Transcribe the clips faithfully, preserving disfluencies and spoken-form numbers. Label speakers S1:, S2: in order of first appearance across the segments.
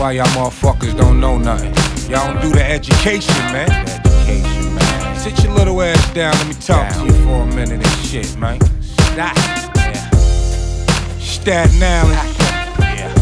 S1: why y'all motherfuckers don't know nothing. Y'all don't do the education, man. The education, man. Sit your little ass down, let me talk down. to you for a minute and shit, man. Stop. Yeah. Staten Island. Yeah.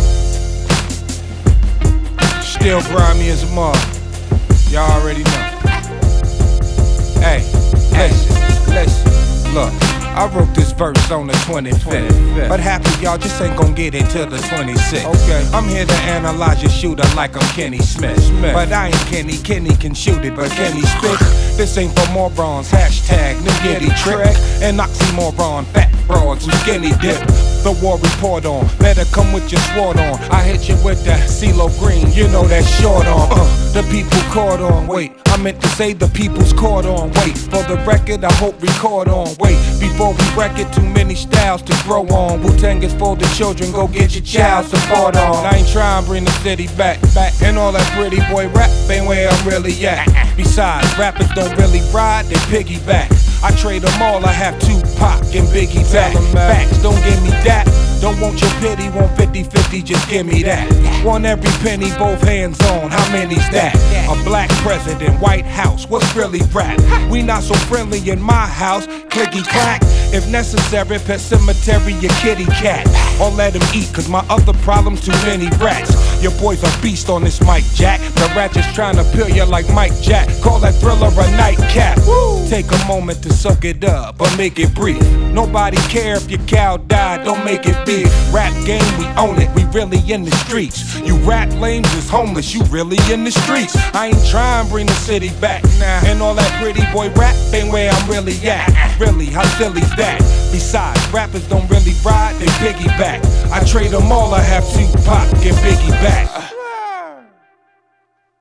S1: Still grimy as a mother. Y'all already know. Hey, listen, listen, look. I wrote this verse on the twenty-fifth, but happy y'all just ain't gon' get it till the twenty-sixth. Okay. I'm here to analyze your shooter like I'm Kenny Smith. Smith. But I ain't Kenny, Kenny can shoot it, but Kenny spit. This ain't for morons, hashtag new giddy trick. And oxymoron, fat broads who skinny dip. The war report on, better come with your sword on. I hit you with that CeeLo Green, you know that short on. Uh, the people caught on, wait. I meant to say the people's caught on, wait. For the record, I hope record on, wait. Before we wreck it, too many styles to grow on. Wu-Tang is for the children, go get your child support on. I ain't trying to bring the city back, back. And all that pretty boy rap ain't where I'm really at. Besides, rappers don't really ride, they piggyback. I trade them all, I have Tupac and Biggie back. Facts, don't give me that. Don't want your pity, want fifty fifty, just give me that. Want every penny, both hands on, how many's that? A black president, White House, what's really rap? We not so friendly in my house, clicky clack. If necessary, pet cemetery, your kitty cat. Or let him eat, cause my other problem's too many rats. Your boy's a beast on this mic, Jack. The ratchet's trying to peel you like Mike Jack. Call that thriller a nightcap. Woo. Take a moment to soak it up, but make it brief. Nobody care if your cow died, don't make it big. Rap game, we own it, we really in the streets. You rap lames is homeless, you really in the streets. I ain't trying to bring the city back now. And all that pretty boy rap ain't where I'm really at. Really, how silly's that? Besides, rappers don't really ride, they piggyback. I trade them all, I have Tupac and Biggie back.